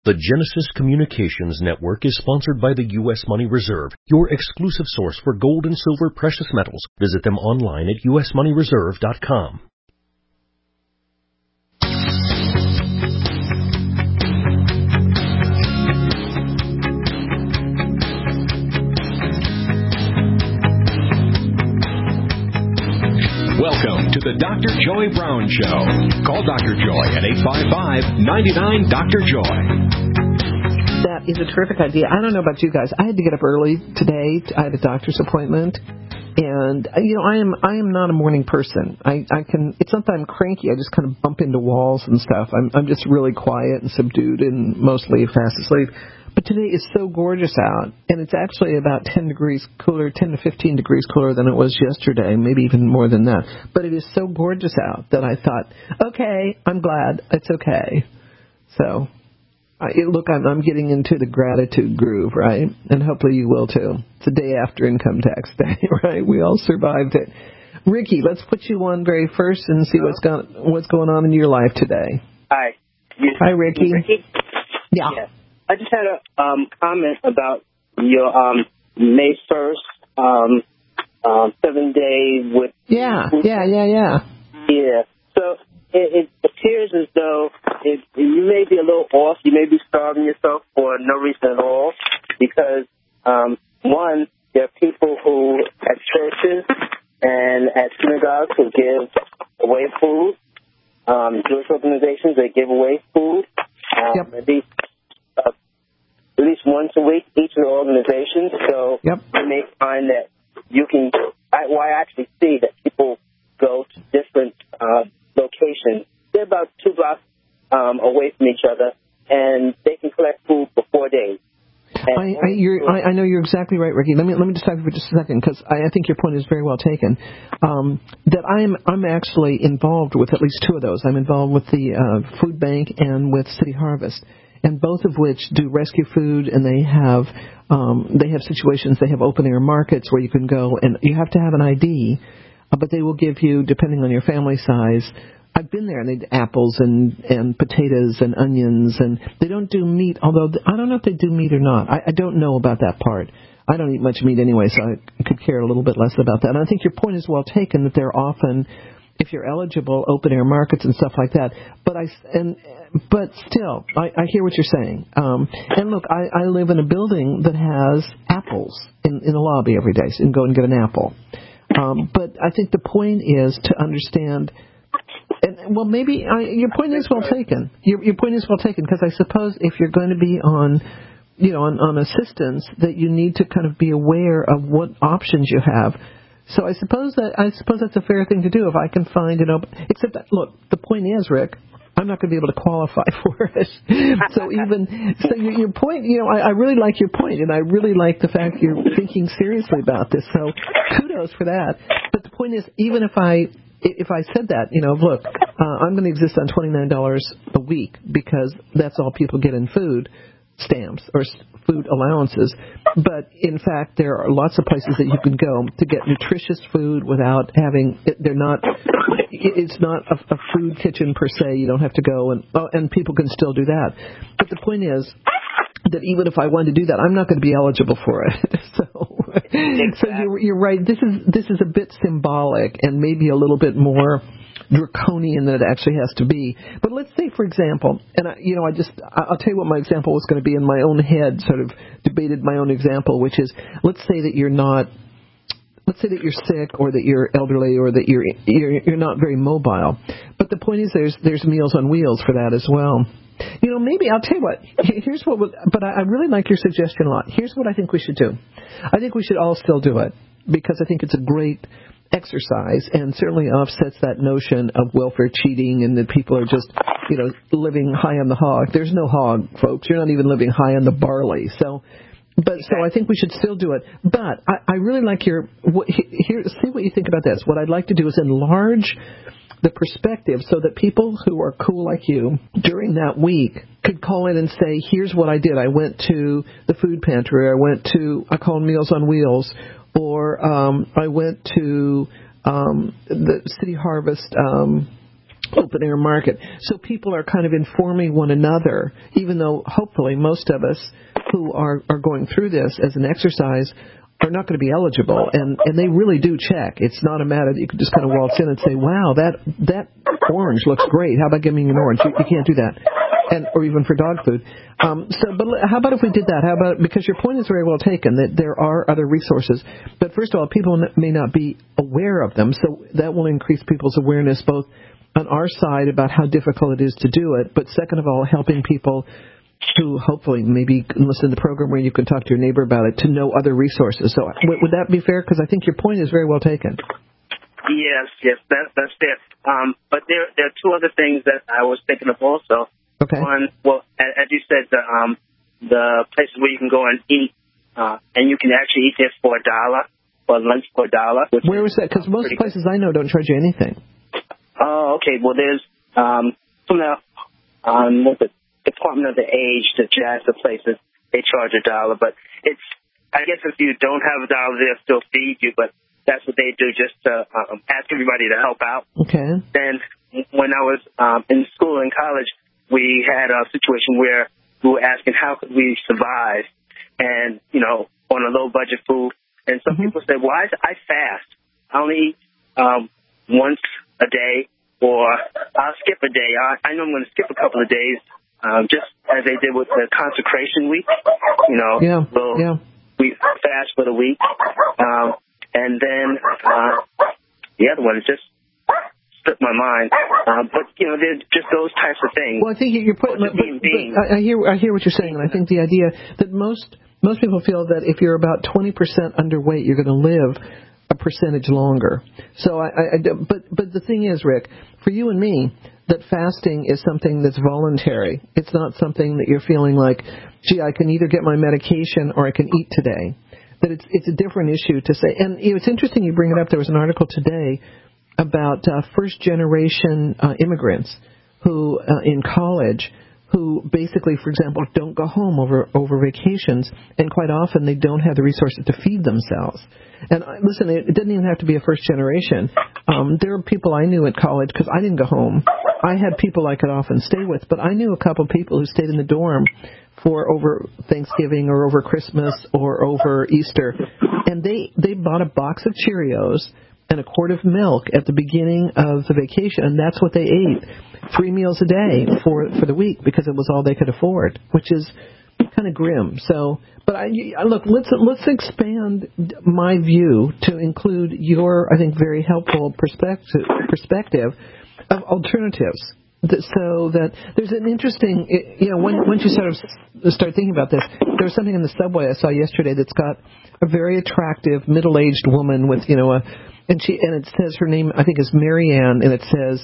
The Genesis Communications Network is sponsored by the U.S. Money Reserve, your exclusive source for gold and silver precious metals. Visit them online at usmoneyreserve.com. Welcome to the Dr. Joy Brown Show. Call Dr. Joy at 855-99-DR-JOY. That is a terrific idea. I don't know about you guys. I had to get up early today. I had a doctor's appointment. And, I am not a morning person. It's not that I'm cranky. I just kind of bump into walls and stuff. I'm just really quiet and subdued and mostly fast asleep. But today is so gorgeous out, and it's actually about 10 degrees cooler, 10 to 15 degrees cooler than it was yesterday, maybe even more than that. But it is so gorgeous out that I thought, okay, I'm glad. It's okay. So, I'm getting into the gratitude groove, right? And hopefully you will, too. It's the day after income tax day, right? We all survived it. Ricky, let's put you on very first and see what's going on in your life today. Hi. Hi, Ricky. Yeah. Yes. I just had a comment about your May 1st 7 day with... Yeah. Yeah. So it appears as though you may be a little off. You may be starving yourself for no reason at all because, one, there are people who at churches and at synagogues who give away food. Jewish organizations, they give away food. At least once a week, each of the organizations. So you may find that you can, I actually see that people go to different locations. They're about 2 blocks away from each other, and they can collect food for 4 days. I know you're exactly right, Ricky. Let me just talk for just a second because I think your point is very well taken. That I'm actually involved with at least 2 of those. I'm involved with the food bank and with City Harvest, and both of which do rescue food, and they have situations. They have open air markets where you can go, and you have to have an ID, but they will give you, depending on your family size. I've been there, and they do apples and potatoes and onions, and they don't do meat, although I don't know if they do meat or not. I don't know about that part. I don't eat much meat anyway, so I could care a little bit less about that. And I think your point is well taken, that they're often, if you're eligible, open-air markets and stuff like that. But still, I hear what you're saying. And look, I live in a building that has apples in the lobby every day, so you can go and get an apple. But I think the point is to understand... your point is well taken. Your point is well taken because I suppose if you're going to be on assistance, that you need to kind of be aware of what options you have. So I suppose that's a fair thing to do if I can find except that, look, the point is, Rick, I'm not going to be able to qualify for it. So your point, I really like your point, and I really like the fact you're thinking seriously about this. So kudos for that. But the point is, even if I said that, look, I'm going to exist on $29 a week because that's all people get in food stamps or food allowances. But in fact, there are lots of places that you can go to get nutritious food without having. It's not a food kitchen per se. You don't have to go and people can still do that. But the point is that even if I wanted to do that, I'm not going to be eligible for it. So you're right. This is a bit symbolic and maybe a little bit more draconian than it actually has to be. But let's say, for example, and I'll tell you what my example was going to be in my own head. Sort of debated my own example, which is, let's say that you're sick, or that you're elderly, or that you're not very mobile. But the point is, there's Meals on Wheels for that as well. Maybe I'll tell you what. But I really like your suggestion a lot. Here's what I think we should do. I think we should all still do it because I think it's a great exercise and certainly offsets that notion of welfare cheating and that people are just, living high on the hog. There's no hog, folks. You're not even living high on the barley. So I think we should still do it. But I really like see what you think about this. What I'd like to do is enlarge the perspective so that people who are cool like you during that week could call in and say, here's what I did. I went to the food pantry. I called Meals on Wheels, or I went to the City Harvest open air market. So people are kind of informing one another, even though hopefully most of us who are going through this as an exercise are not going to be eligible, and they really do check. It's not a matter that you can just kind of waltz in and say, wow, that orange looks great. How about giving me an orange? You can't do that. Or even for dog food. But how about if we did that? How about, because your point is very well taken, that there are other resources. But first of all, people may not be aware of them, so that will increase people's awareness both on our side about how difficult it is to do it, but second of all, helping people who hopefully maybe listen to the program where you can talk to your neighbor about it to know other resources. So would that be fair? Because I think your point is very well taken. Yes, that's fair. But there are two other things that I was thinking of also. Okay. One, well, as you said, the places where you can go and eat, and you can actually eat there for $1, for lunch for $1. Where was that? Because most places I know don't charge you anything. Oh, okay. Well, there's from the Department of the Age, the JASA places, they charge $1, but it's, I guess if you don't have $1, they'll still feed you, but that's what they do just to ask everybody to help out. Okay. Then when I was in school and college, we had a situation where we were asking how could we survive and, on a low budget food. And some people said, well, I fast. I only eat once a day, or I'll skip a day. I know I'm going to skip a couple of days, just as they did with the consecration week. We fast for the week. And then the other one is just slipped my mind. But, there's just those types of things. Well, I think you're putting... I hear what you're saying, and I think the idea that most people feel that if you're about 20% underweight, you're going to live a percentage longer. So, but the thing is, Rick, for you and me, that fasting is something that's voluntary. It's not something that you're feeling like, gee, I can either get my medication or I can eat today. That it's a different issue to say. And it's interesting you bring it up. There was an article today about first-generation immigrants who in college who basically, for example, don't go home over vacations, and quite often they don't have the resources to feed themselves. And listen, it doesn't even have to be a first generation. There are people I knew at college, because I didn't go home. I had people I could often stay with, but I knew a couple of people who stayed in the dorm for over Thanksgiving or over Christmas or over Easter, and they bought a box of Cheerios and a quart of milk at the beginning of the vacation, and that's what they ate, 3 meals a day for the week, because it was all they could afford, which is kind of grim. So, but look, let's expand my view to include your, I think, very helpful perspective of alternatives. So that there's an interesting, once you sort of start thinking about this, there was something in the subway I saw yesterday that's got a very attractive middle-aged woman with, and it says her name, I think, is Marianne, and it says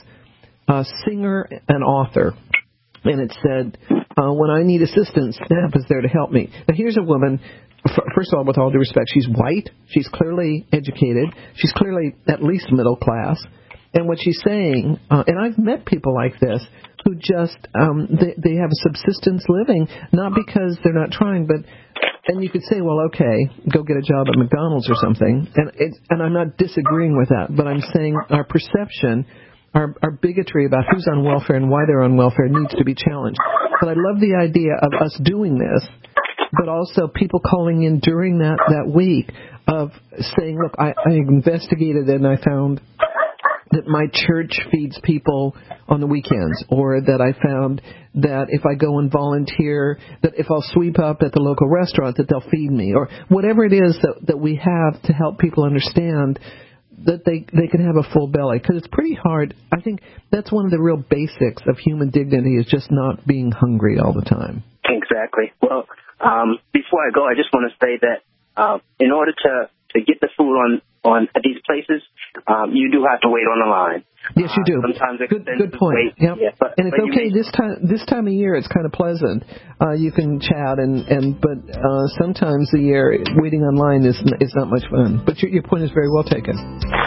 singer and author. And it said, when I need assistance, SNAP is there to help me. Now, here's a woman, first of all, with all due respect, she's white, she's clearly educated, she's clearly at least middle class. And what she's saying, and I've met people like this, who just, they have a subsistence living, not because they're not trying, but, and you could say, well, okay, go get a job at McDonald's or something. And I'm not disagreeing with that, but I'm saying our perception, our bigotry about who's on welfare and why they're on welfare needs to be challenged. But I love the idea of us doing this, but also people calling in during that week of saying, look, I investigated and I found that my church feeds people on the weekends, or that I found that if I go and volunteer, that if I'll sweep up at the local restaurant, that they'll feed me, or whatever it is that we have to help people understand that they can have a full belly. Because it's pretty hard. I think that's one of the real basics of human dignity, is just not being hungry all the time. Exactly. Well, before I go, I just want to say that in order to get the food on at these places, you do have to wait on the line. Yes, you do. Sometimes good point. Yep. Yeah, and it's okay this time of year. It's kind of pleasant. You can chat but sometimes the year waiting online is not much fun. But your point is very well taken.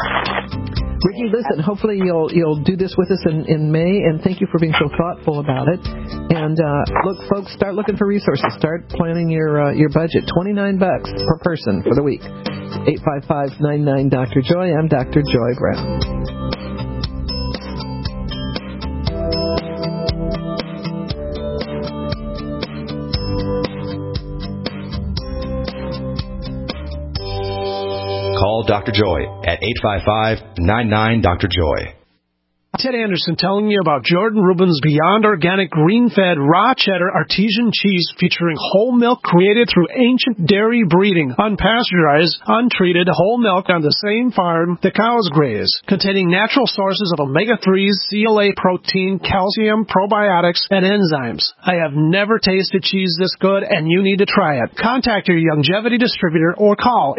Ricky, listen, hopefully you'll do this with us in May, and thank you for being so thoughtful about it. And look, folks, start looking for resources. Start planning your budget. $29 per person for the week. 855-99-Dr. Joy. I'm Dr. Joy Brown. Call Dr. Joy at 855-99-DR-JOY. Ted Anderson telling you about Jordan Rubin's Beyond Organic Green-Fed Raw Cheddar Artesian Cheese featuring whole milk created through ancient dairy breeding, unpasteurized, untreated whole milk on the same farm the cows graze, containing natural sources of omega-3s, CLA protein, calcium, probiotics, and enzymes. I have never tasted cheese this good, and you need to try it. Contact your Longevity distributor or call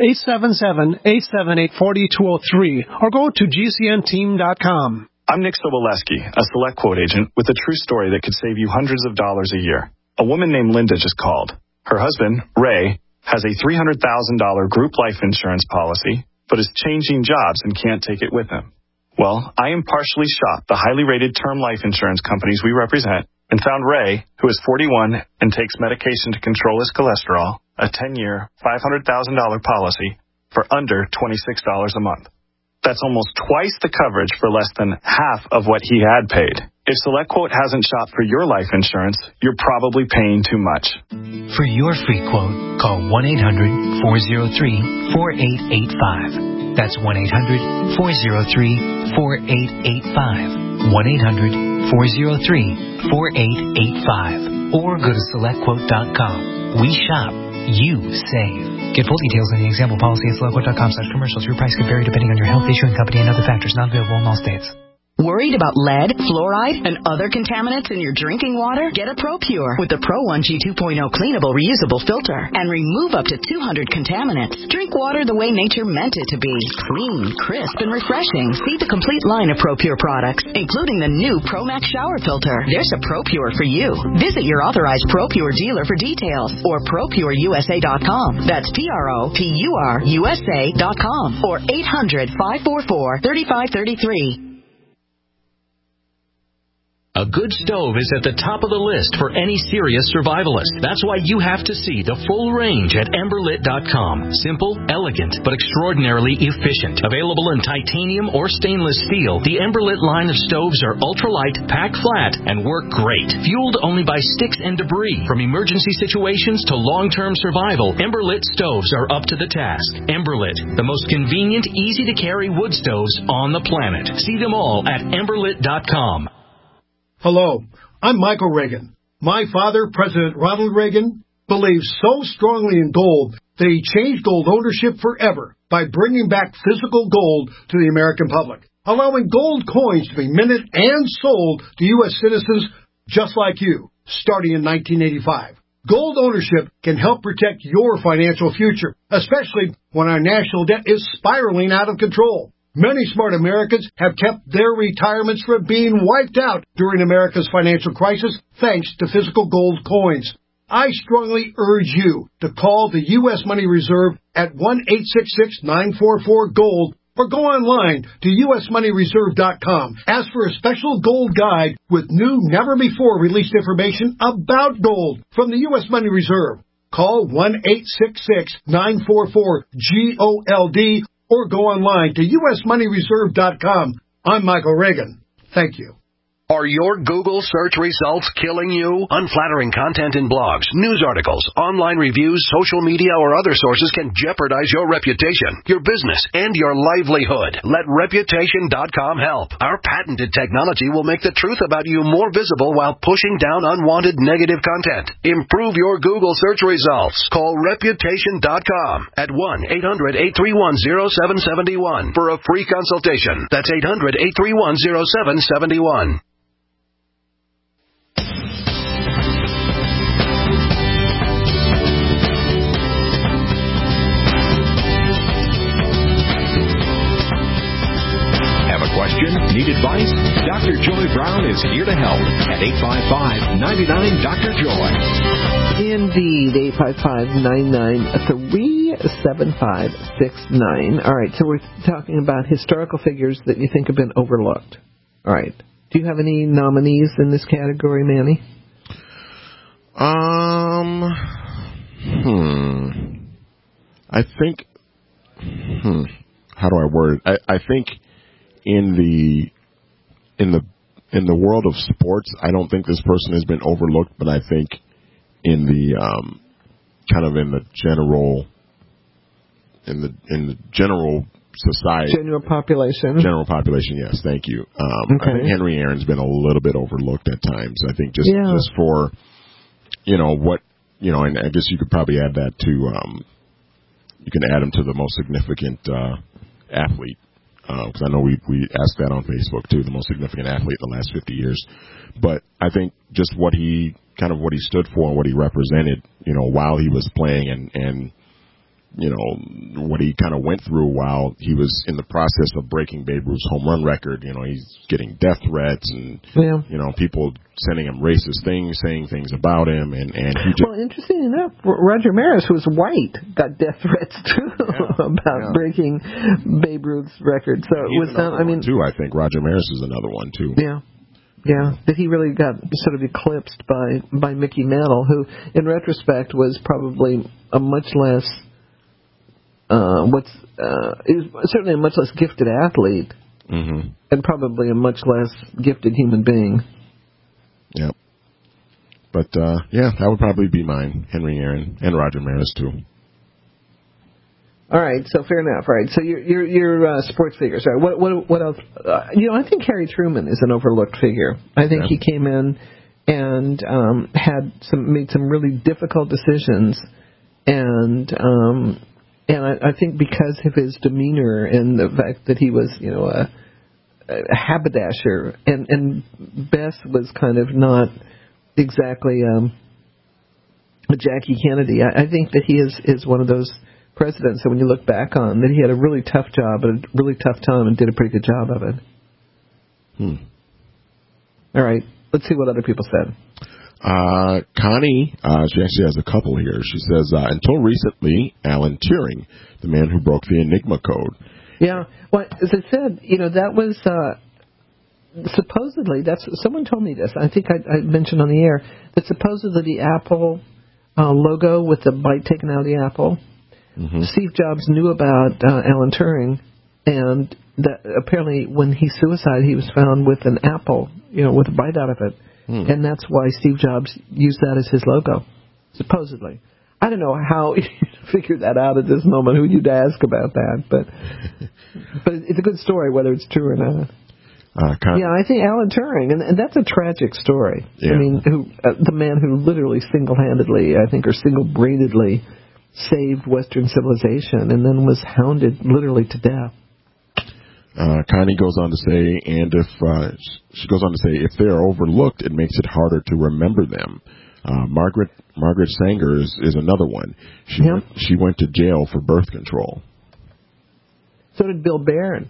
877-878-4203 or go to gcnteam.com. I'm Nick Soboleski, a Select Quote agent with a true story that could save you hundreds of dollars a year. A woman named Linda just called. Her husband, Ray, has a $300,000 group life insurance policy, but is changing jobs and can't take it with him. Well, I impartially shopped the highly rated term life insurance companies we represent and found Ray, who is 41 and takes medication to control his cholesterol, a 10-year, $500,000 policy for under $26 a month. That's almost twice the coverage for less than half of what he had paid. If SelectQuote hasn't shopped for your life insurance, you're probably paying too much. For your free quote, call 1-800-403-4885. That's 1-800-403-4885. 1-800-403-4885. Or go to SelectQuote.com. We shop. You save. Get full details in the example policy at SelectQuote.com/commercials. Your price could vary depending on your health, issuing company, and other factors. Not available in all states. Worried about lead, fluoride, and other contaminants in your drinking water? Get a ProPure with the Pro 1G 2.0 cleanable reusable filter and remove up to 200 contaminants. Drink water the way nature meant it to be. Clean, crisp, and refreshing. See the complete line of ProPure products, including the new ProMax shower filter. There's a ProPure for you. Visit your authorized ProPure dealer for details or ProPureUSA.com. That's ProPureUSA.com or 800-544-3533. A good stove is at the top of the list for any serious survivalist. That's why you have to see the full range at Emberlit.com. Simple, elegant, but extraordinarily efficient. Available in titanium or stainless steel, the Emberlit line of stoves are ultralight, pack flat, and work great. Fueled only by sticks and debris. From emergency situations to long-term survival, Emberlit stoves are up to the task. Emberlit, the most convenient, easy-to-carry wood stoves on the planet. See them all at Emberlit.com. Hello, I'm Michael Reagan. My father, President Ronald Reagan, believed so strongly in gold that he changed gold ownership forever by bringing back physical gold to the American public, allowing gold coins to be minted and sold to U.S. citizens just like you, starting in 1985. Gold ownership can help protect your financial future, especially when our national debt is spiraling out of control. Many smart Americans have kept their retirements from being wiped out during America's financial crisis thanks to physical gold coins. I strongly urge you to call the U.S. Money Reserve at 1-866-944-GOLD or go online to usmoneyreserve.com. Ask for a special gold guide with new, never-before-released information about gold from the U.S. Money Reserve. Call 1-866-944-GOLD or go online to usmoneyreserve.com. I'm Michael Reagan. Thank you. Are your Google search results killing you? Unflattering content in blogs, news articles, online reviews, social media, or other sources can jeopardize your reputation, your business, and your livelihood. Let Reputation.com help. Our patented technology will make the truth about you more visible while pushing down unwanted negative content. Improve your Google search results. Call Reputation.com at 1-800-831-0771 for a free consultation. That's 800-831-0771. Question? Need advice? Dr. Joy Brown is here to help at 855-99-DR-JOY. Indeed, 855-99-37569. All right, so we're talking about historical figures that you think have been overlooked. All right. Do you have any nominees in this category, Manny? I think, how do I word it? I think in the world of sports, I don't think this person has been overlooked, but I think in the kind of in the general the general society. General population. General population, yes. Thank you. I think Henry Aaron's been a little bit overlooked at times. I think just for, and I guess you could probably add that to, you can add him to the most significant athlete. Because I know we asked that on Facebook too, the most significant athlete in the last 50 years. But I think just what he stood for and what he represented, while he was playing and what he kind of went through while he was in the process of breaking Babe Ruth's home run record. He's getting death threats and, people sending him racist things, saying things about him. And he just... Well, interesting enough, Roger Maris, who was white, got death threats, too, about breaking Babe Ruth's record. So it was not, too, I think Roger Maris is another one, too. Yeah. Yeah, that he really got sort of eclipsed by Mickey Mantle, who, in retrospect, was probably a much less... he was certainly a much less gifted athlete, and probably a much less gifted human being. Yep. But that would probably be mine, Henry Aaron and Roger Maris too. All right, so fair enough. All right, so your sports figures. All right, what else? I think Harry Truman is an overlooked figure. I think he came in and made some really difficult decisions, and I think because of his demeanor and the fact that he was, a haberdasher, and Bess was kind of not exactly a Jackie Kennedy. I think that he is one of those presidents that when you look back on, that he had a really tough job at a really tough time and did a pretty good job of it. All right, let's see what other people said. Connie, she actually has a couple here. She says, until recently, Alan Turing, the man who broke the Enigma code. Yeah, well, as I said, that was supposedly, someone told me this, I think I mentioned on the air, that supposedly the Apple logo with the bite taken out of the apple, Steve Jobs knew about Alan Turing, and that apparently when he suicided, he was found with an apple, with a bite out of it. And that's why Steve Jobs used that as his logo, supposedly. I don't know how you figured that out at this moment, who you'd ask about that, but it's a good story, whether it's true or not. I think Alan Turing, and that's a tragic story. Yeah. I mean, the man who literally single-handedly, I think, or single-brainedly saved Western civilization and then was hounded literally to death. Connie goes on to say, if they are overlooked, it makes it harder to remember them. Margaret Sanger is another one. She went to jail for birth control. So did Bill Barron.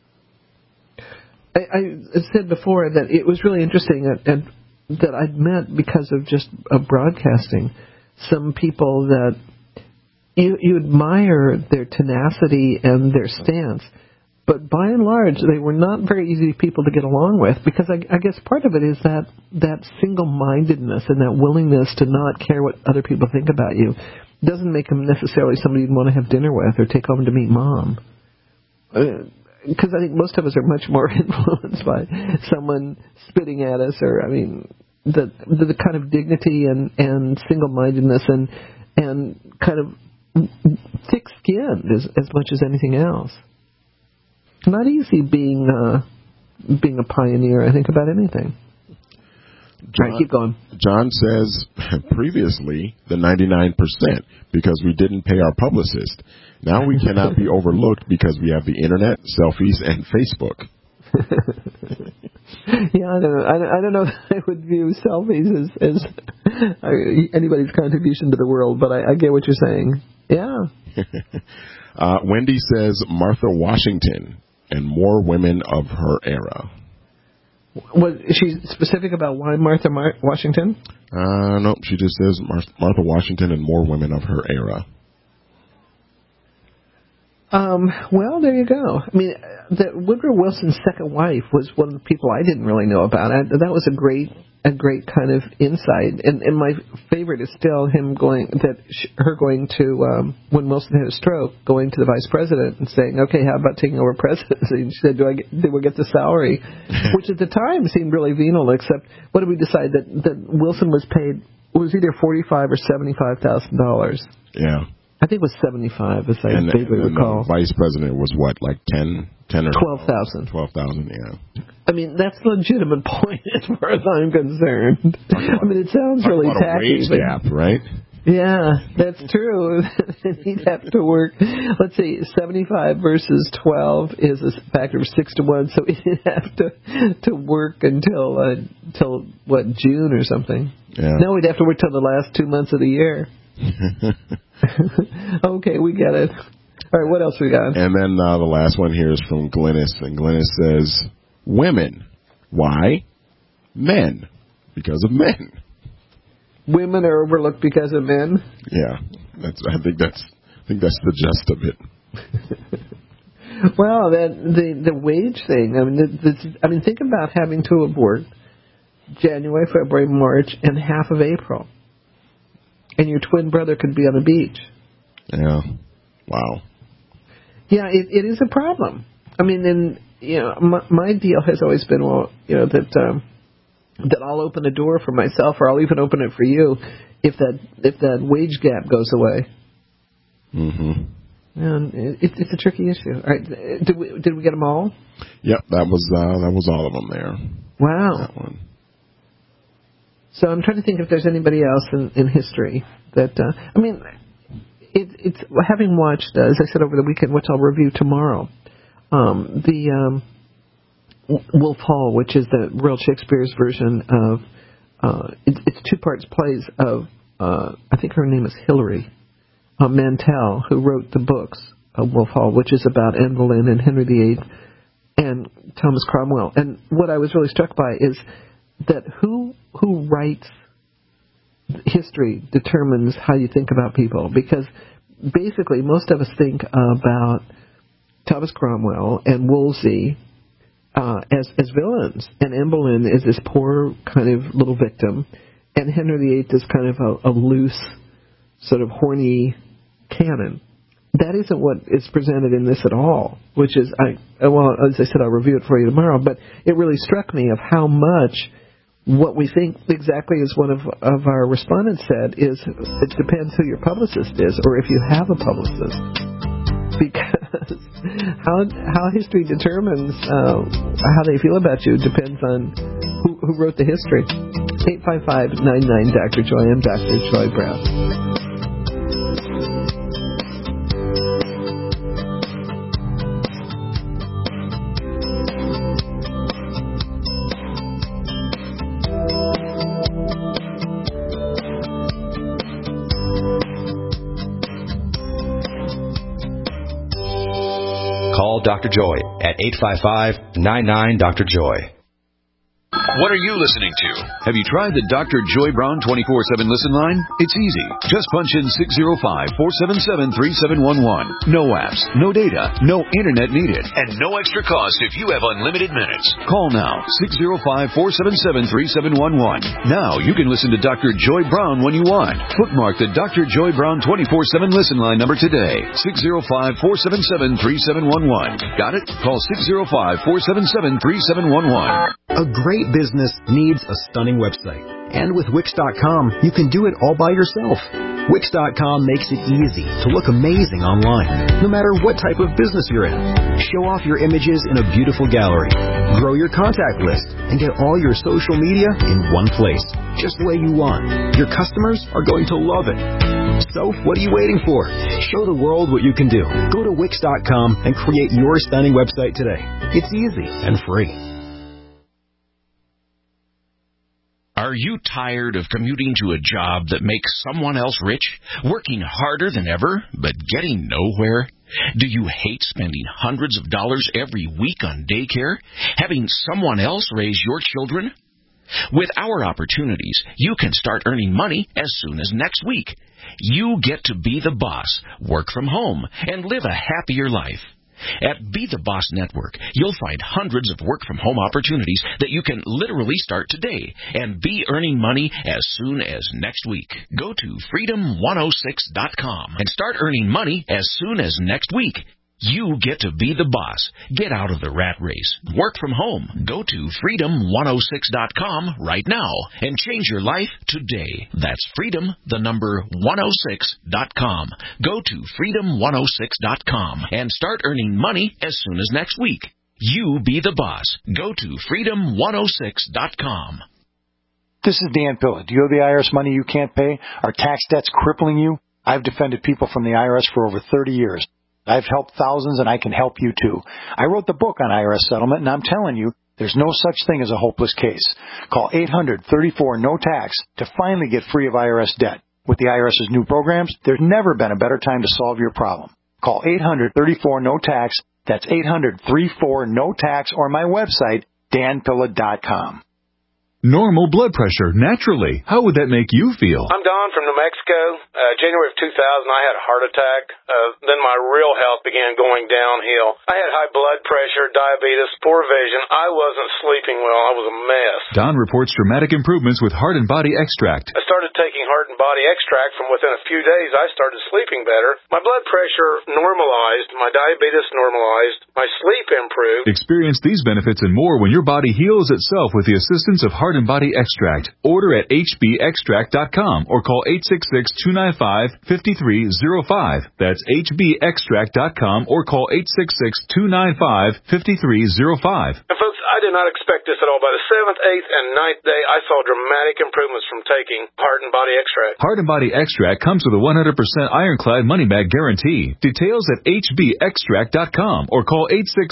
I said before that it was really interesting that I'd met because of just broadcasting some people that you admire their tenacity and their stance. But by and large, they were not very easy people to get along with, because I guess part of it is that single-mindedness and that willingness to not care what other people think about you doesn't make them necessarily somebody you'd want to have dinner with or take home to meet mom. Because I think most of us are much more influenced by someone spitting at us, or the kind of dignity and single-mindedness and kind of thick-skinned as much as anything else. Not easy being a pioneer, I think, about anything. All right, keep going. John says, previously, the 99%, because we didn't pay our publicist. Now we cannot be overlooked because we have the Internet, selfies, and Facebook. Yeah, I don't know if I would view selfies as anybody's contribution to the world, but I get what you're saying. Yeah. Wendy says, Martha Washington and more women of her era. Was she specific about why Martha Washington? No, she just says Martha Washington and more women of her era. Well, there you go. I mean, Woodrow Wilson's second wife was one of the people I didn't really know about. That was a great kind of insight. And my favorite is still her going to, when Wilson had a stroke, going to the vice president and saying, okay, how about taking over presidency? And she said, do we get the salary? Which at the time seemed really venal, except what did we decide? That Wilson was paid, it was either $45,000 or $75,000. Yeah. I think it was 75, as I vaguely recall. The vice president was what, like 10 or 12,000. 12,000, yeah. I mean, that's a legitimate point as far as I'm concerned. I mean, it sounds really tacky. Wage gap, right? Yeah, that's true. He'd have to work. Let's see, 75 versus 12 is a factor of 6 to 1, so he'd have to work until what, June or something? Yeah. No, he'd have to work till the last 2 months of the year. Okay, we get it. All right, what else we got? And then the last one here is from Glynis, and Glynis says, women. Why? Men. Because of men. Women are overlooked because of men? Yeah, I think that's the gist of it. Well, the wage thing. I mean, think about having to have worked January, February, March, and half of April, and your twin brother could be on the beach. Yeah. Wow. Yeah, it is a problem. I mean, and my deal has always been, that I'll open the door for myself, or I'll even open it for you, if that wage gap goes away. Mm-hmm. And it's a tricky issue. All right, did we get them all? Yep, that was all of them there. Wow. That one. So I'm trying to think if there's anybody else in history that I mean, it's having watched, as I said over the weekend, which I'll review tomorrow, the Wolf Hall, which is the Royal Shakespeare's version of it's 2 parts plays of I think her name is Hilary Mantel, who wrote the books of Wolf Hall, which is about Anne Boleyn and Henry VIII and Thomas Cromwell. And what I was really struck by is that who writes history determines how you think about people, because basically most of us think about Thomas Cromwell and Wolsey as villains, and Anne Boleyn is this poor kind of little victim, and Henry VIII is kind of a loose, sort of horny canon. That isn't what is presented in this at all, which is, as I said, I'll review it for you tomorrow, but it really struck me of how much what we think, exactly as one of our respondents said, is it depends who your publicist is, or if you have a publicist. Because how history determines how they feel about you depends on who wrote the history. 855-99 Dr. Joy. I'm Dr. Joy Brown. Call Dr. Joy at 855-99-DR-JOY. What are you listening to? Have you tried the Dr. Joy Brown 24/7 listen line? It's easy. Just punch in 605-477-3711. No apps, no data, no internet needed, and no extra cost if you have unlimited minutes. Call now, 605-477-3711. Now you can listen to Dr. Joy Brown when you want. Bookmark the Dr. Joy Brown 24/7 listen line number today, 605-477-3711. Got it? Call 605-477-3711. A great business needs a stunning website. And with Wix.com, you can do it all by yourself. Wix.com makes it easy to look amazing online, no matter what type of business you're in. Show off your images in a beautiful gallery. Grow your contact list and get all your social media in one place, just the way you want. Your customers are going to love it. So, what are you waiting for? Show the world what you can do. Go to Wix.com and create your stunning website today. It's easy and free. Are you tired of commuting to a job that makes someone else rich, working harder than ever, but getting nowhere? Do you hate spending hundreds of dollars every week on daycare, having someone else raise your children? With our opportunities, you can start earning money as soon as next week. You get to be the boss, work from home, and live a happier life. At Be the Boss Network, you'll find hundreds of work-from-home opportunities that you can literally start today and be earning money as soon as next week. Go to freedom106.com and start earning money as soon as next week. You get to be the boss. Get out of the rat race. Work from home. Go to freedom106.com right now and change your life today. That's freedom106.com. Go to freedom106.com and start earning money as soon as next week. You be the boss. Go to freedom106.com. This is Dan Pilla. Do you owe the IRS money you can't pay? Are tax debts crippling you? I've defended people from the IRS for over 30 years. I've helped thousands, and I can help you, too. I wrote the book on IRS settlement, and I'm telling you, there's no such thing as a hopeless case. Call 800-34-NO-TAX to finally get free of IRS debt. With the IRS's new programs, there's never been a better time to solve your problem. Call 800-34-NO-TAX. That's 800-34-NO-TAX, or my website, danpilla.com. Normal blood pressure, naturally. How would that make you feel? I'm Don from New Mexico. January of 2000, I had a heart attack. Then my real health began going downhill. I had high blood pressure, diabetes, poor vision. I wasn't sleeping well. I was a mess. Don reports dramatic improvements with Heart and Body Extract. I started taking Heart and Body Extract. From within a few days, I started sleeping better. My blood pressure normalized. My diabetes normalized. My sleep improved. Experience these benefits and more when your body heals itself with the assistance of Heart and Body Extract. Order at hbextract.com or call 866-295-5305. That's hbextract.com or call 866-295-5305. And folks, I did not expect this at all. By the 7th, 8th, and 9th day, I saw dramatic improvements from taking Heart and Body Extract. Heart and Body Extract comes with a 100% ironclad money-back guarantee. Details at hbextract.com or call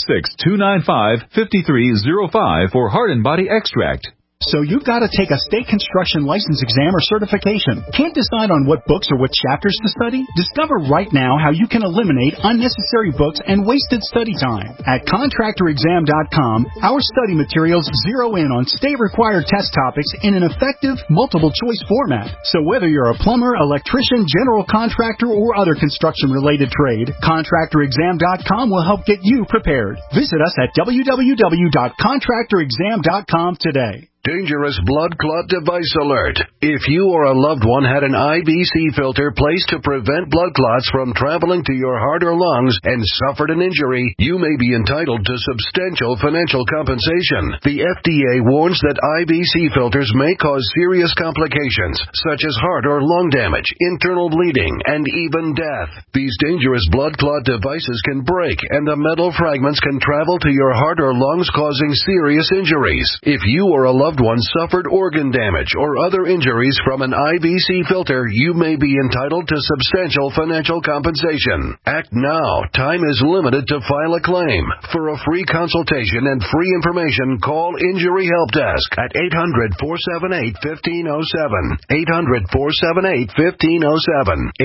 866-295-5305 for Heart and Body Extract. So you've got to take a state construction license exam or certification. Can't decide on what books or what chapters to study? Discover right now how you can eliminate unnecessary books and wasted study time. At contractorexam.com, our study materials zero in on state-required test topics in an effective, multiple-choice format. So whether you're a plumber, electrician, general contractor, or other construction-related trade, contractorexam.com will help get you prepared. Visit us at www.contractorexam.com today. Dangerous blood clot device alert. If you or a loved one had an IBC filter placed to prevent blood clots from traveling to your heart or lungs and suffered an injury, you may be entitled to substantial financial compensation. The FDA warns that IBC filters may cause serious complications, such as heart or lung damage, internal bleeding, and even death. These dangerous blood clot devices can break, and the metal fragments can travel to your heart or lungs, causing serious injuries. If you or a loved one suffered organ damage or other injuries from an IBC filter, you may be entitled to substantial financial compensation. Act now. Time is limited to file a claim. For a free consultation and free information, call Injury Help Desk at 800-478-1507. 800-478-1507.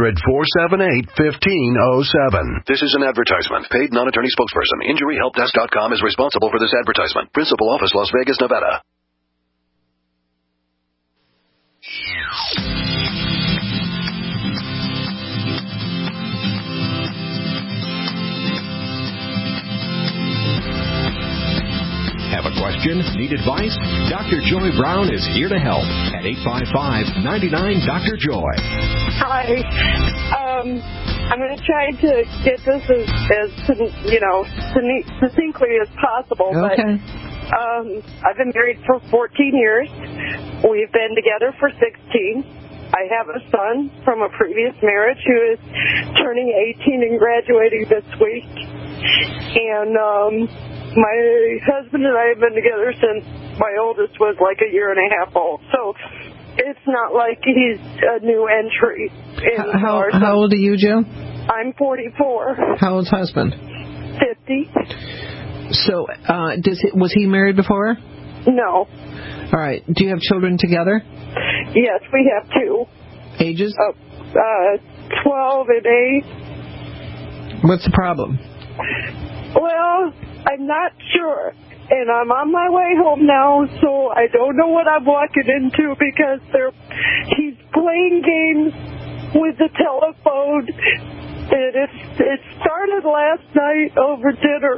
800-478-1507. This is an advertisement. Paid non-attorney spokesperson. InjuryHelpDesk.com is responsible for this advertisement. Principal office, Las Vegas, Nevada. Have a question? Need advice? Dr. Joy Brown is here to help at 855-99-DR-JOY. Hi. I'm going to try to get this as succinctly as possible. Okay. But I've been married for 14 years. We've been together for 16. I have a son from a previous marriage who is turning 18 and graduating this week. And my husband and I have been together since my oldest was like a year and a half old. So it's not like he's a new entry. How old are you, Joe? I'm 44. How old's husband? 50. So was he married before? No. All right. Do you have children together? Yes, we have two. Ages? 12 and 8. What's the problem? Well, I'm not sure. And I'm on my way home now, so I don't know what I'm walking into because he's playing games with the telephone. And it started last night over dinner.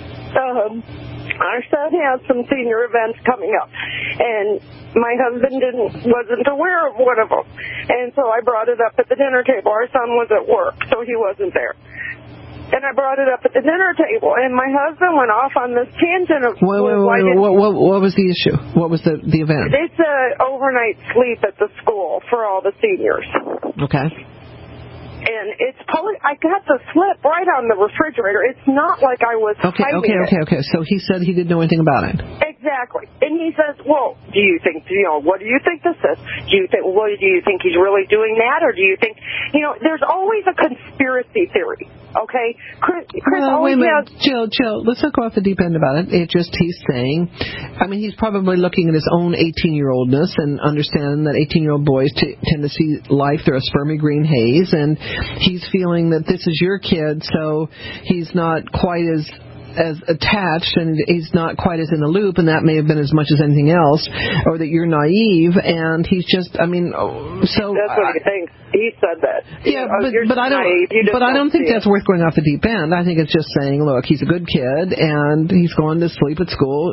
Our son has some senior events coming up, and my husband wasn't aware of one of them. And so I brought it up at the dinner table. Our son was at work, so he wasn't there. and I brought it up at the dinner table, and my husband went off on this tangent of... What was the issue? What was the event? It's an overnight sleep at the school for all the seniors. Okay. And I got the slip right on the refrigerator. It's not like I was hiding it. Okay. So he said he didn't know anything about it. Exactly. And he says, well, what do you think this is? Do you think he's really doing that? Or do you think, there's always a conspiracy theory, okay? Chris always has... Jill, let's not go off the deep end about it. It's just he's saying, he's probably looking at his own 18-year-oldness and understanding that 18-year-old boys tend to see life through a spermy green haze, and he's feeling that this is your kid, so he's not quite as attached, and he's not quite as in the loop, and that may have been as much as anything else, or that you're naive, and he's just, so... That's what he thinks. He said that. Yeah, but I don't think that's worth going off the deep end. I think it's just saying, look, he's a good kid, and he's going to sleep at school.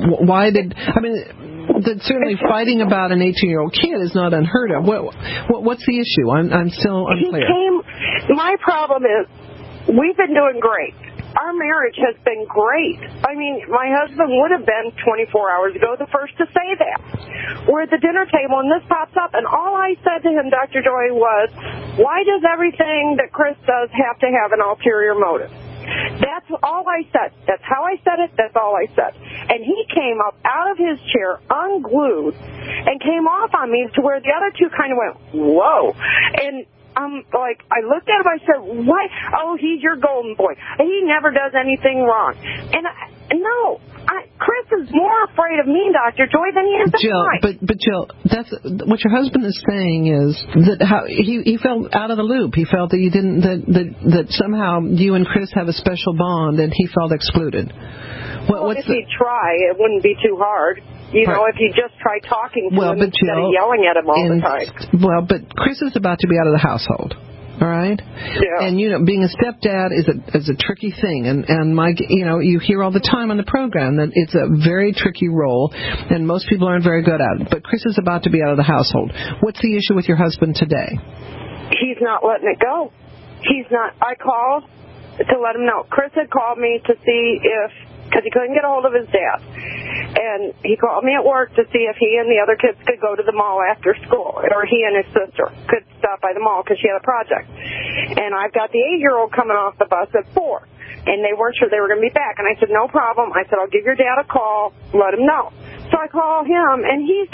Certainly fighting about an 18-year-old kid is not unheard of. What's the issue? I'm still unclear. My problem is, we've been doing great. Our marriage has been great. My husband would have been 24 hours ago the first to say that. We're at the dinner table, and this pops up, and all I said to him, Dr. Joy, was, why does everything that Chris does have to have an ulterior motive? That's all I said. That's how I said it. That's all I said. And he came up out of his chair, unglued, and came off on me to where the other two kind of went, whoa. And I looked at him, I said, what? Oh, he's your golden boy. He never does anything wrong. And Chris is more afraid of me, Dr. Joy, than he is of mine. But Jill, that's what your husband is saying is that he felt out of the loop. He felt that you didn't, that somehow you and Chris have a special bond, and he felt excluded. If he'd try, it wouldn't be too hard. If you just try talking to him instead of yelling at him all the time. Well, but Chris is about to be out of the household. All right? Yeah. And, being a stepdad is a tricky thing. And Mike, you hear all the time on the program that it's a very tricky role, and most people aren't very good at it. But Chris is about to be out of the household. What's the issue with your husband today? He's not letting it go. I called to let him know. Chris had called me to see because he couldn't get a hold of his dad. And he called me at work to see if he and the other kids could go to the mall after school, or he and his sister could stop by the mall because she had a project. And I've got the 8-year-old coming off the bus at 4, and they weren't sure they were going to be back. And I said, no problem. I said, I'll give your dad a call, let him know. So I call him, and he's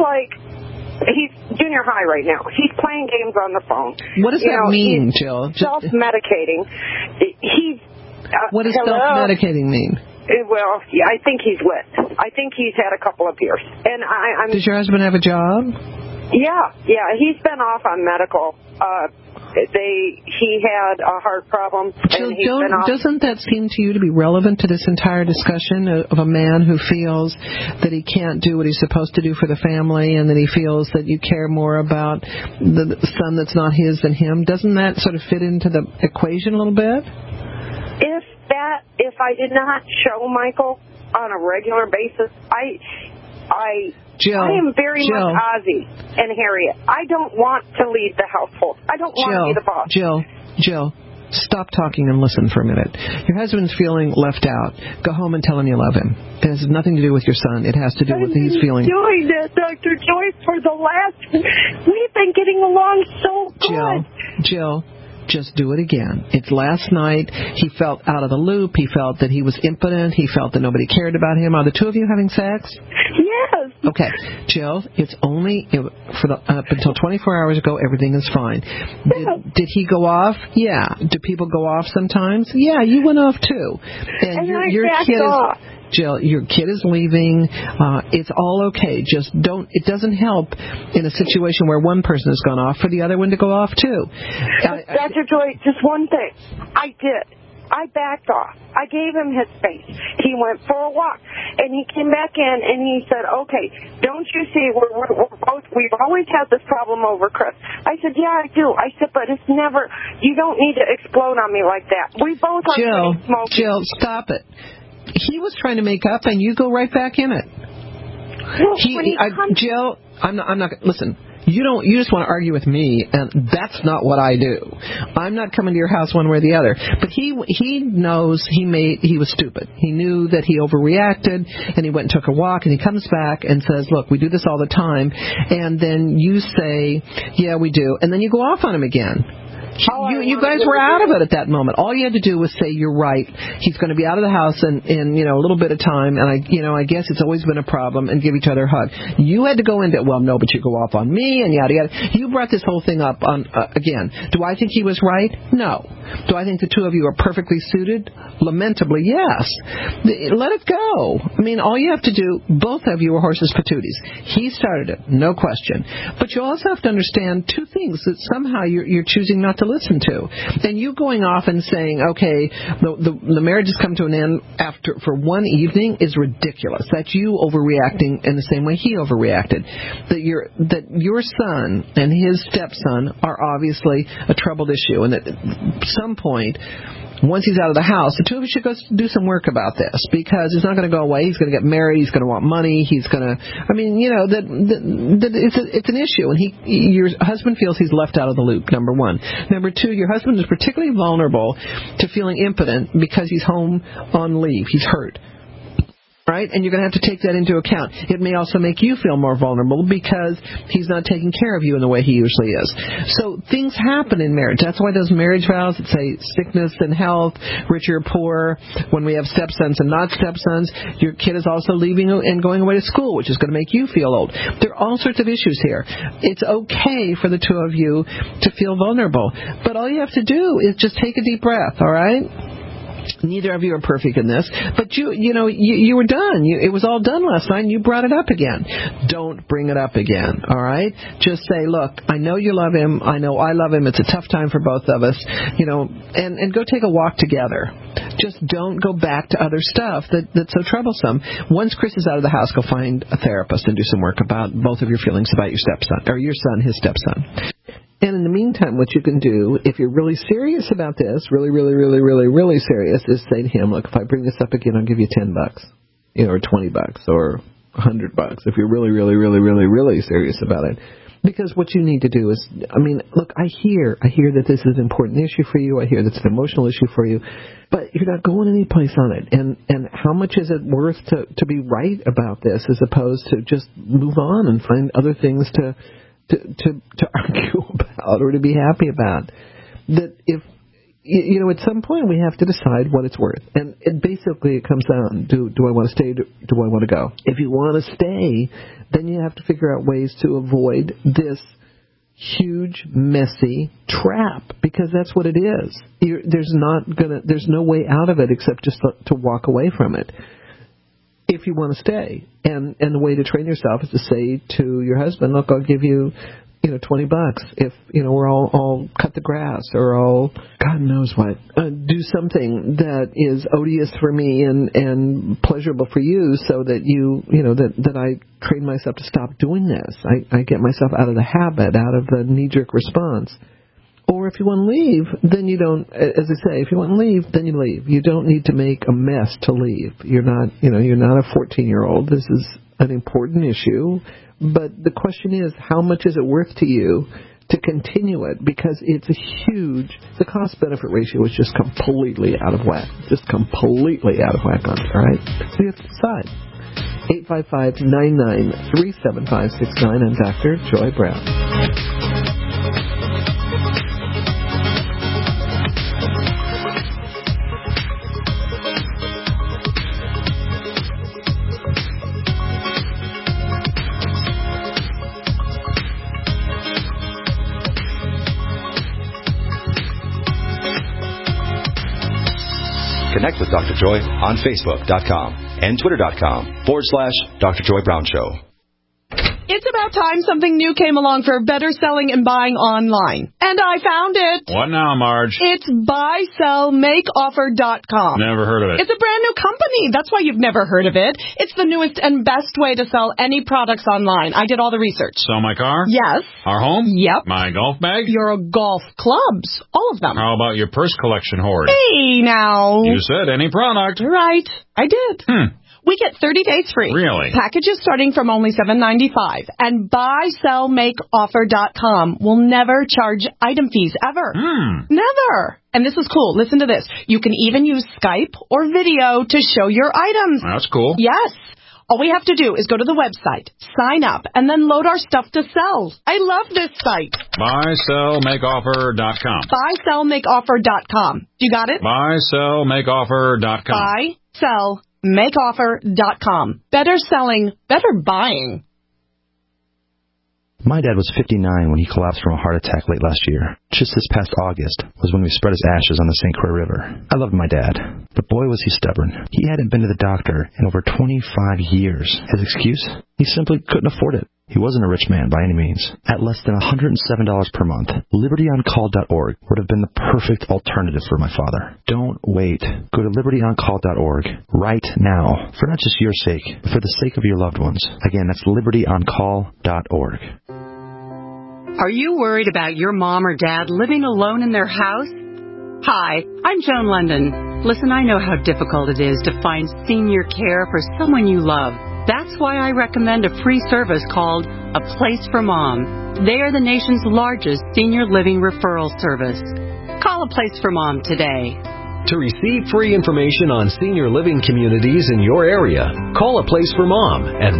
junior high right now. He's playing games on the phone. What does that mean, Jill? Self-medicating. What does self-medicating mean? Well, yeah, I think he's lit. I think he's had a couple of beers. And Does your husband have a job? Yeah, he's been off on medical. He had a heart problem. Jill, doesn't that seem to you to be relevant to this entire discussion of a man who feels that he can't do what he's supposed to do for the family, and that he feels that you care more about the son that's not his than him? Doesn't that sort of fit into the equation a little bit? If I did not show Michael on a regular basis, I am very much Ozzie and Harriet. I don't want to lead the household. I don't want to be the boss. Jill, stop talking and listen for a minute. Your husband's feeling left out. Go home and tell him you love him. It has nothing to do with your son. It has to do with his feeling. Doing that, Dr. Joyce, for the last... We've been getting along so good. Jill, just do it again. It's last night. He felt out of the loop. He felt that he was impotent. He felt that nobody cared about him. Are the two of you having sex? Yes. Okay. Jill, it's only up until 24 hours ago, everything is fine. Did he go off? Yeah. Do people go off sometimes? Yeah, you went off too. And your kid off. Jill, your kid is leaving. It's all okay. Just don't. It doesn't help in a situation where one person has gone off for the other one to go off too. Dr. Joy, just one thing. I did. I backed off. I gave him his space. He went for a walk, and he came back in, and he said, okay, don't you see, we've always had this problem over Chris. I said, yeah, I do. I said, but it's never, you don't need to explode on me like that. We both are smoking. Jill, stop it. He was trying to make up, and you go right back in it. Well, Jill, I'm not. Listen. You just want to argue with me, and that's not what I do. I'm not coming to your house one way or the other. But he knows he was stupid. He knew that he overreacted, and he went and took a walk, and he comes back and says, look, we do this all the time. And then you say, yeah, we do. And then you go off on him again. You guys were out of it at that moment. All you had to do was say, you're right. He's going to be out of the house in a little bit of time, and I guess it's always been a problem, and give each other a hug. You had to go into, well, no, but you go off on me, and yada, yada. You brought this whole thing up on again. Do I think he was right? No. Do I think the two of you are perfectly suited? Lamentably, yes. Let it go. I mean, all you have to do, both of you are horses patooties. He started it, no question. But you also have to understand two things that somehow you're choosing not to listen to. And you going off and saying, okay, the marriage has come to an end for one evening is ridiculous. That's you overreacting in the same way he overreacted. That your son and his stepson are obviously a troubled issue, and at some point, once he's out of the house, the two of you should go do some work about this, because it's not going to go away. He's going to get married. He's going to want money. He's going to, that it's an issue, and your husband feels he's left out of the loop, number one. Number two, your husband is particularly vulnerable to feeling impotent because he's home on leave. He's hurt. Right? And you're going to have to take that into account. It may also make you feel more vulnerable because he's not taking care of you in the way he usually is. So things happen in marriage. That's why those marriage vows that say sickness and health, rich or poor, when we have stepsons and not stepsons, your kid is also leaving and going away to school, which is going to make you feel old. There are all sorts of issues here. It's okay for the two of you to feel vulnerable. But all you have to do is just take a deep breath, all right? Neither of you are perfect in this, but you were done. It was all done last night, and you brought it up again. Don't bring it up again, all right? Just say, look, I know you love him. I know I love him. It's a tough time for both of us, and go take a walk together. Just don't go back to other stuff that's so troublesome. Once Chris is out of the house, go find a therapist and do some work about both of your feelings about your stepson, or your son, his stepson. And in the meantime, what you can do, if you're really serious about this, really, really, really, really, really serious, is say to him, look, if I bring this up again, I'll give you $10, or $20, or $100. If you're really, really, really, really, really serious about it. Because what you need to do is, look, I hear that this is an important issue for you. I hear that's an emotional issue for you. But you're not going any place on it. And how much is it worth to be right about this as opposed to just move on and find other things to argue about or to be happy about? That if, at some point we have to decide what it's worth. And basically it comes down, do I want to stay, do I want to go? If you want to stay, then you have to figure out ways to avoid this huge, messy trap, because that's what it is. There's no way out of it except just to walk away from it. If you want to stay. And the way to train yourself is to say to your husband, look, I'll give you, $20 if, we're all cut the grass, or all, God knows what, do something that is odious for me and pleasurable for you, so that that I train myself to stop doing this. I get myself out of the habit, out of the knee-jerk response. Or if you want to leave, then you don't, as I say, if you want to leave, then you leave. You don't need to make a mess to leave. You're not a 14-year-old. This is an important issue. But the question is, how much is it worth to you to continue it? Because it's the cost-benefit ratio is just completely out of whack. Just completely out of whack on it, all right? So you have to decide. 855-993-7569. I'm Dr. Joy Brown. Connect with Dr. Joy on Facebook.com and Twitter.com/Dr. Joy Brown Show. It's about time something new came along for better selling and buying online. And I found it. What now, Marge? It's buysellmakeoffer.com. Never heard of it. It's a brand new company. That's why you've never heard of it. It's the newest and best way to sell any products online. I did all the research. Sell my car? Yes. Our home? Yep. My golf bag? Your golf clubs. All of them. How about your purse collection hoard? Hey, now. You said any product. Right. I did. We get 30 days free. Really? Packages starting from only $7.95. And buysellmakeoffer.com will never charge item fees ever. Never. And this is cool. Listen to this. You can even use Skype or video to show your items. That's cool. Yes. All we have to do is go to the website, sign up, and then load our stuff to sell. I love this site. Buysellmakeoffer.com. Buysellmakeoffer.com. You got it? Buysellmakeoffer.com. Buysellmakeoffer.com. Better selling, better buying. My dad was 59 when he collapsed from a heart attack late last year. Just this past August was when we spread his ashes on the St. Croix River. I loved my dad, but boy was he stubborn. He hadn't been to the doctor in over 25 years. His excuse? He simply couldn't afford it. He wasn't a rich man by any means. At less than $107 per month, LibertyOnCall.org would have been the perfect alternative for my father. Don't wait. Go to LibertyOnCall.org right now, for not just your sake, but for the sake of your loved ones. Again, that's LibertyOnCall.org. Are you worried about your mom or dad living alone in their house? Hi, I'm Joan London. Listen, I know how difficult it is to find senior care for someone you love. That's why I recommend a free service called A Place for Mom. They are the nation's largest senior living referral service. Call A Place for Mom today. To receive free information on senior living communities in your area, call A Place for Mom at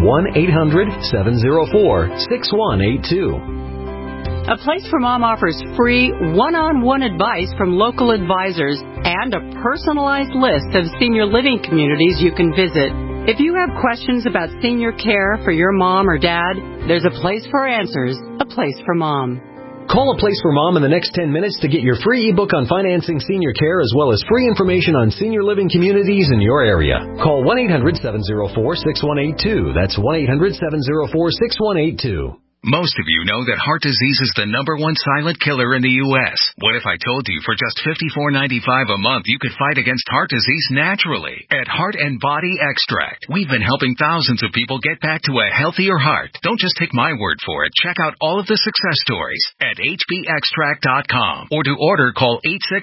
1-800-704-6182. A Place for Mom offers free one-on-one advice from local advisors and a personalized list of senior living communities you can visit. If you have questions about senior care for your mom or dad, there's a place for answers, A Place for Mom. Call A Place for Mom in the next 10 minutes to get your free ebook on financing senior care as well as free information on senior living communities in your area. Call 1-800-704-6182. That's 1-800-704-6182. Most of you know that heart disease is the #1 silent killer in the U.S. What if I told you for just $54.95 a month you could fight against heart disease naturally? At Heart and Body Extract, we've been helping thousands of people get back to a healthier heart. Don't just take my word for it. Check out all of the success stories at hbextract.com. Or to order, call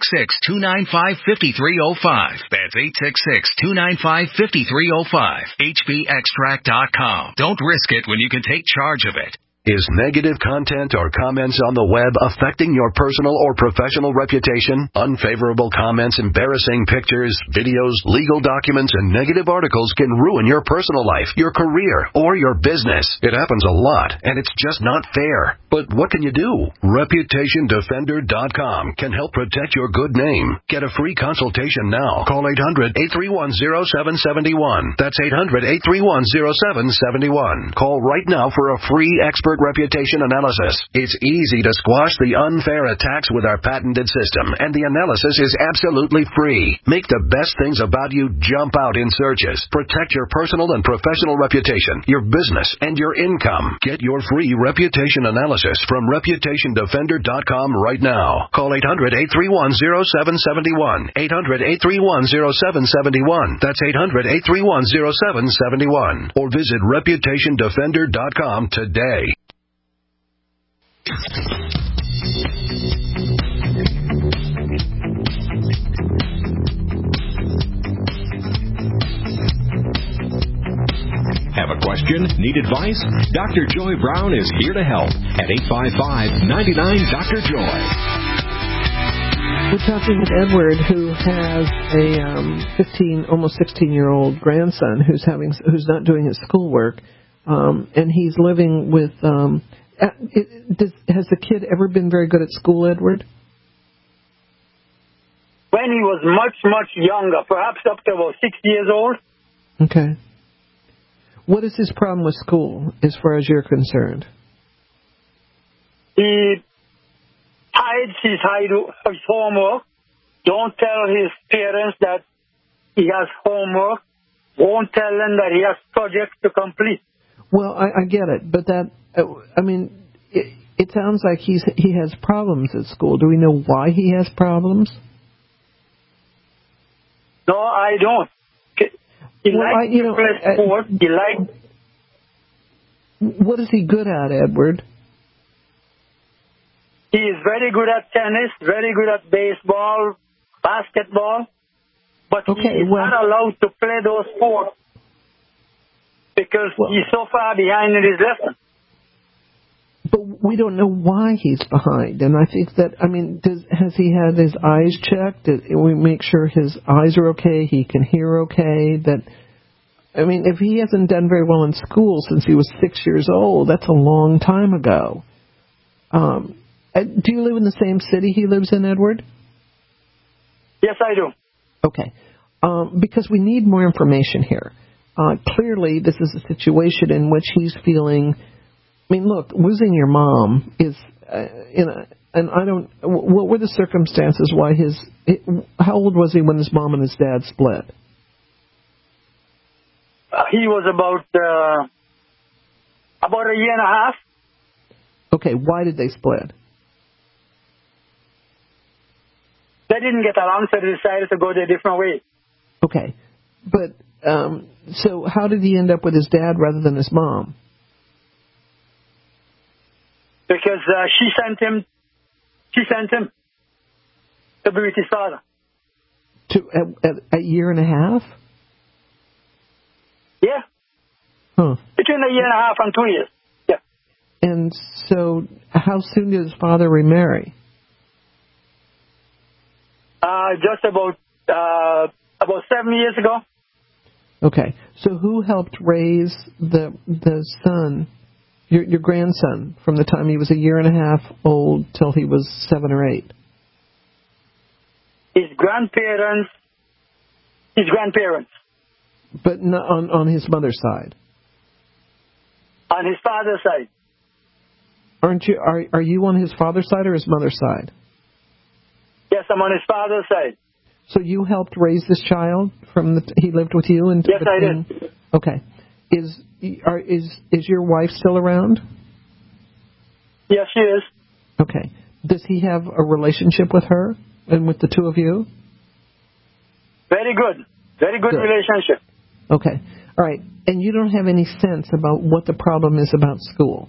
866-295-5305. That's 866-295-5305. hbextract.com. Don't risk it when you can take charge of it. Is negative content or comments on the web affecting your personal or professional reputation? Unfavorable comments, embarrassing pictures, videos, legal documents, and negative articles can ruin your personal life, your career, or your business. It happens a lot, and it's just not fair. But what can you do? ReputationDefender.com can help protect your good name. Get a free consultation now. Call 800-831-0771. That's 800-831-0771. Call right now for a free expert reputation analysis. It's easy to squash the unfair attacks with our patented system, and the analysis is absolutely free. Make the best things about you jump out in searches. Protect your personal and professional reputation, your business, and your income. Get your free reputation analysis from ReputationDefender.com right now. Call 800-831-0771. 800-831-0771. That's 800-831-0771. Or visit ReputationDefender.com today. Have a question? Need advice? Dr. Joy Brown is here to help at 855-99-DR-JOY. We're talking with Edward, who has a almost 16-year-old grandson who's not doing his schoolwork, and he's living with. Has the kid ever been very good at school, Edward? When he was much, much younger, perhaps up to about 6 years old. Okay. What is his problem with school, as far as you're concerned? He hides his homework. Don't tell his parents that he has homework. Won't tell them that he has projects to complete. Well, I get it, but it sounds like he has problems at school. Do we know why he has problems? No, I don't. He likes to play sport. What is he good at, Edward? He is very good at tennis, very good at baseball, basketball, but he is not allowed to play those sports. because he's so far behind in his lesson. But we don't know why he's behind, and I think that, I mean, has he had his eyes checked? Did we make sure his eyes are okay, he can hear okay? That, I mean, if he hasn't done very well in school since he was 6 years old, that's a long time ago. Do you live in the same city he lives in, Edward? Yes, I do. Okay. Because we need more information here. Clearly, this is a situation in which he's feeling. I mean, look, losing your mom is and I don't. What were the circumstances? Why how old was he when his mom and his dad split? He was about a year and a half. Okay, why did they split? They didn't get along, so they decided to go their different way. Okay, but so how did he end up with his dad rather than his mom? Because she sent him to be with his father. A year and a half? Yeah. Huh. Between a year and a half and 2 years. Yeah. And so, how soon did his father remarry? Just about 7 years ago. Okay. So who helped raise the son, your grandson, from the time he was a year and a half old till he was 7 or 8? His grandparents. But not on his mother's side. On his father's side. Aren't you? Are you on his father's side or his mother's side? Yes, I'm on his father's side. So you helped raise this child he lived with you? Yes, I did. Okay. Is your wife still around? Yes, she is. Okay. Does he have a relationship with her and with the two of you? Very good. Very good relationship. Okay. All right. And you don't have any sense about what the problem is about school?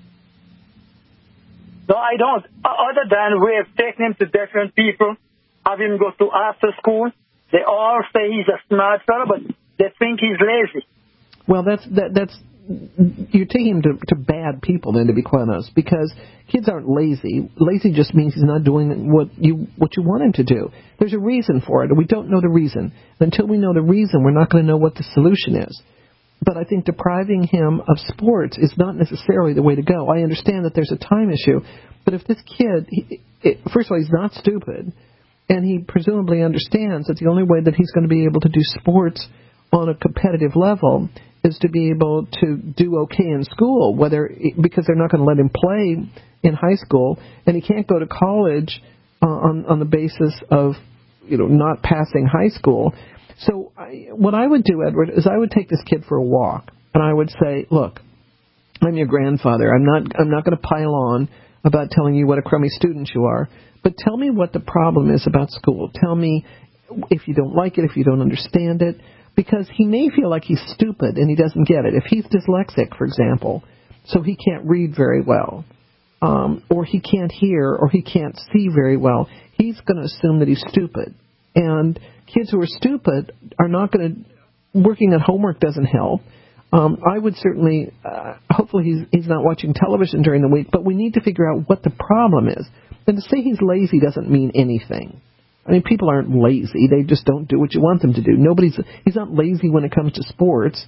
No, I don't. Other than we have taken him to different people, have him go to after school. They all say he's a smart fellow, but they think he's lazy. Well, that's you're taking him to bad people, then, to be quite honest, because kids aren't lazy. Lazy just means he's not doing what you want him to do. There's a reason for it, and we don't know the reason. Until we know the reason, we're not going to know what the solution is. But I think depriving him of sports is not necessarily the way to go. I understand that there's a time issue, but if this kid, first of all, he's not stupid, and he presumably understands that the only way that he's going to be able to do sports on a competitive level is to be able to do okay in school, because they're not going to let him play in high school, and he can't go to college on the basis of not passing high school. So what I would do, Edward, is I would take this kid for a walk, and I would say, look, I'm your grandfather. I'm not going to pile on about telling you what a crummy student you are, but tell me what the problem is about school. Tell me if you don't like it, if you don't understand it, because he may feel like he's stupid and he doesn't get it. If he's dyslexic, for example, so he can't read very well, or he can't hear, or he can't see very well, he's going to assume that he's stupid. And kids who are stupid are not going to, working at homework doesn't help. I would certainly, hopefully he's not watching television during the week, but we need to figure out what the problem is. And to say he's lazy doesn't mean anything. I mean, people aren't lazy. They just don't do what you want them to do. He's not lazy when it comes to sports.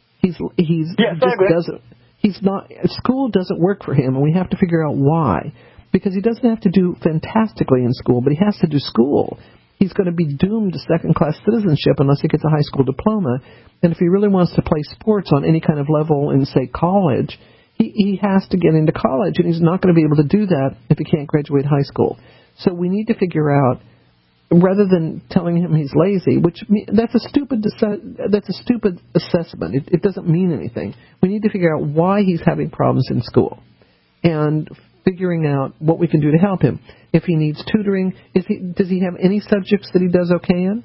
School doesn't work for him, and we have to figure out why. Because he doesn't have to do fantastically in school, but he has to do school. He's going to be doomed to second-class citizenship unless he gets a high school diploma. And if he really wants to play sports on any kind of level in, say, college, he has to get into college, and he's not going to be able to do that if he can't graduate high school. So we need to figure out, rather than telling him he's lazy, that's a stupid assessment. It doesn't mean anything. We need to figure out why he's having problems in school, and figuring out what we can do to help him. If he needs tutoring, does he have any subjects that he does okay in?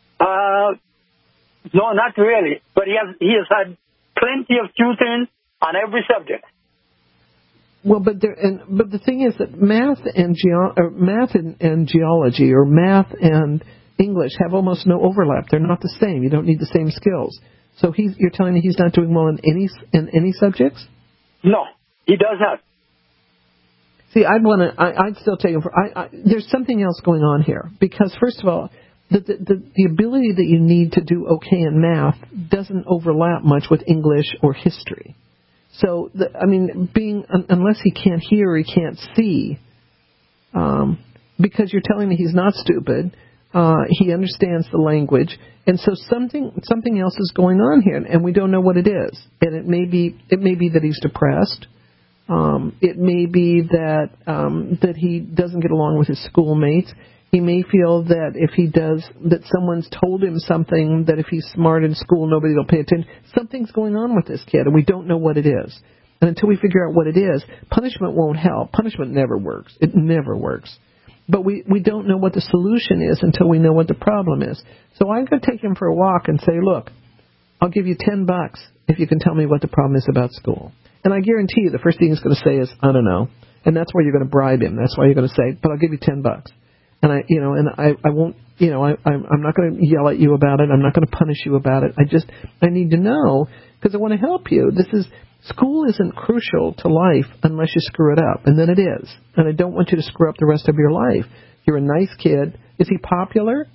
No, not really. But he has had plenty of tutoring on every subject. Well, but the thing is that math and geology, or math and English, have almost no overlap. They're not the same. You don't need the same skills. So you're telling me he's not doing well in any subjects? No, he does not. See, I'd still take him for. There's something else going on here, because first of all, the ability that you need to do okay in math doesn't overlap much with English or history. So, unless he can't hear or he can't see, because you're telling me he's not stupid, he understands the language, and so something else is going on here, and we don't know what it is. And it may be that he's depressed. It may be that he doesn't get along with his schoolmates. He may feel that that someone's told him something, that if he's smart in school, nobody will pay attention. Something's going on with this kid, and we don't know what it is. And until we figure out what it is, punishment won't help. Punishment never works. It never works. But we don't know what the solution is until we know what the problem is. So I'm going to take him for a walk and say, look, I'll give you $10 if you can tell me what the problem is about school. And I guarantee you the first thing he's going to say is, I don't know. And that's why you're going to bribe him. That's why you're going to say, but I'll give you $10. And I won't, I'm not going to yell at you about it. I'm not going to punish you about it. I need to know, because I want to help you. School isn't crucial to life unless you screw it up, and then it is. And I don't want you to screw up the rest of your life. You're a nice kid. Is he popular?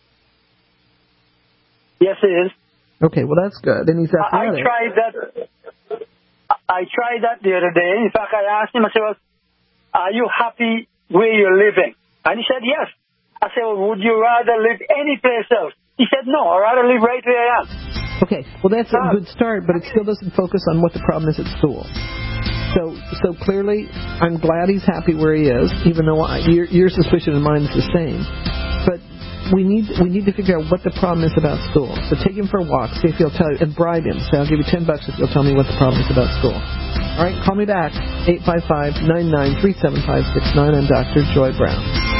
Yes, he is. Okay, well, that's good. And he's athletic. I tried that the other day. In fact, I asked him, I said, are you happy where you're living? And he said, yes. I said, well, would you rather live any place else? He said, no, I'd rather live right where I am. Okay, well, that's a good start, but it still doesn't focus on what the problem is at school. So clearly, I'm glad he's happy where he is, even though your suspicion and mine is the same. But we need to figure out what the problem is about school. So take him for a walk, see if he'll tell you, and bribe him. Say, I'll give you $10 if you'll tell me what the problem is about school. All right, call me back, 855-993-7569. I'm Dr. Joy Brown.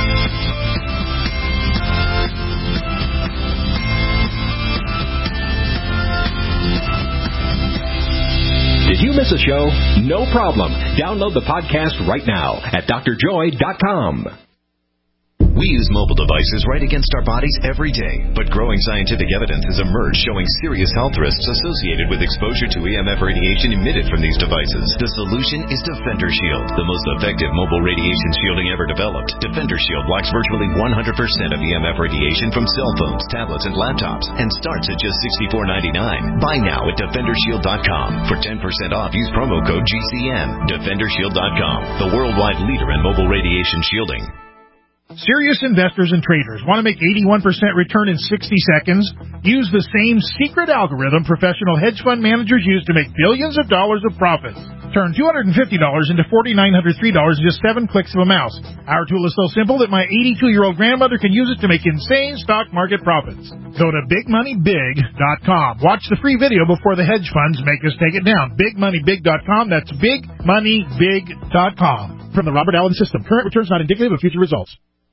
Did you miss a show? No problem. Download the podcast right now at drjoy.com. We use mobile devices right against our bodies every day, but growing scientific evidence has emerged showing serious health risks associated with exposure to EMF radiation emitted from these devices. The solution is Defender Shield, the most effective mobile radiation shielding ever developed. Defender Shield blocks virtually 100% of EMF radiation from cell phones, tablets, and laptops, and starts at just $64.99. Buy now at DefenderShield.com. For 10% off, use promo code GCN. DefenderShield.com, the worldwide leader in mobile radiation shielding. Serious investors and traders want to make 81% return in 60 seconds? Use the same secret algorithm professional hedge fund managers use to make billions of dollars of profits. Turn $250 into $4,903 in just 7 clicks of a mouse. Our tool is so simple that my 82-year-old grandmother can use it to make insane stock market profits. Go to BigMoneyBig.com. Watch the free video before the hedge funds make us take it down. BigMoneyBig.com. That's BigMoneyBig.com. From the Robert Allen System. Current returns not indicative of future results.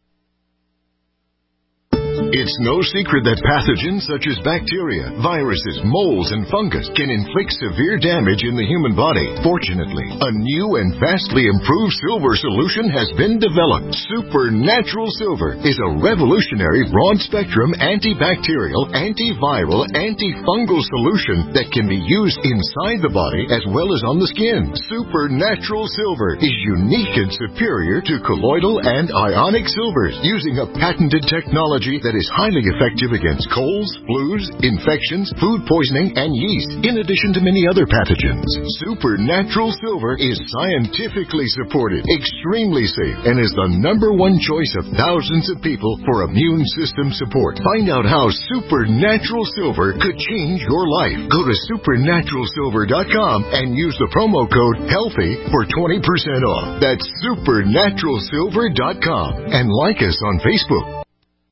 It's no secret that pathogens such as bacteria, viruses, molds, and fungus can inflict severe damage in the human body. Fortunately, a new and vastly improved silver solution has been developed. Supernatural Silver is a revolutionary broad-spectrum antibacterial, antiviral, antifungal solution that can be used inside the body as well as on the skin. Supernatural Silver is unique and superior to colloidal and ionic silvers, using a patented technology that is highly effective against colds, flus, infections, food poisoning, and yeast, in addition to many other pathogens. Supernatural Silver is scientifically supported, extremely safe, and is the #1 choice of thousands of people for immune system support. Find out how Supernatural Silver could change your life. Go to supernaturalsilver.com and use the promo code HEALTHY for 20% off. That's supernaturalsilver.com. And like us on Facebook.